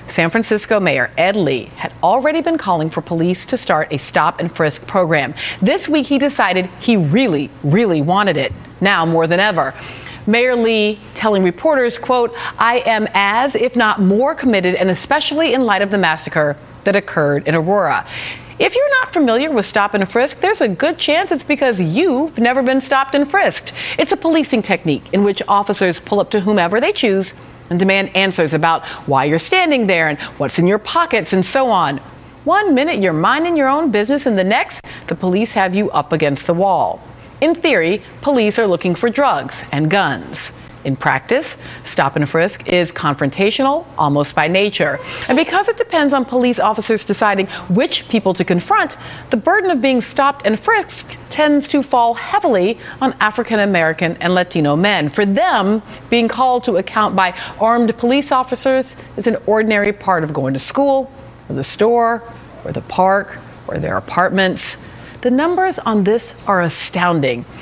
San Francisco Mayor Ed Lee had already been calling for police to start a stop and frisk program. This week, he decided he really wanted it, now more than ever. Mayor Lee telling reporters, quote, "I am as, if not more committed, and especially in light of the massacre that occurred in Aurora." If you're not familiar with stop and frisk, there's a good chance it's because you've never been stopped and frisked. It's a policing technique in which officers pull up to whomever they choose and demand answers about why you're standing there and what's in your pockets and so on. 1 minute you're minding your own business and the next, the police have you up against the wall. In theory, police are looking for drugs and guns. In practice, stop and frisk is confrontational almost by nature. And because it depends on police officers deciding which people to confront, the burden of being stopped and frisked tends to fall heavily on African American and Latino men. For them, being called to account by armed police officers is an ordinary part of going to school, or the store, or the park, or their apartments. The numbers on this are astounding.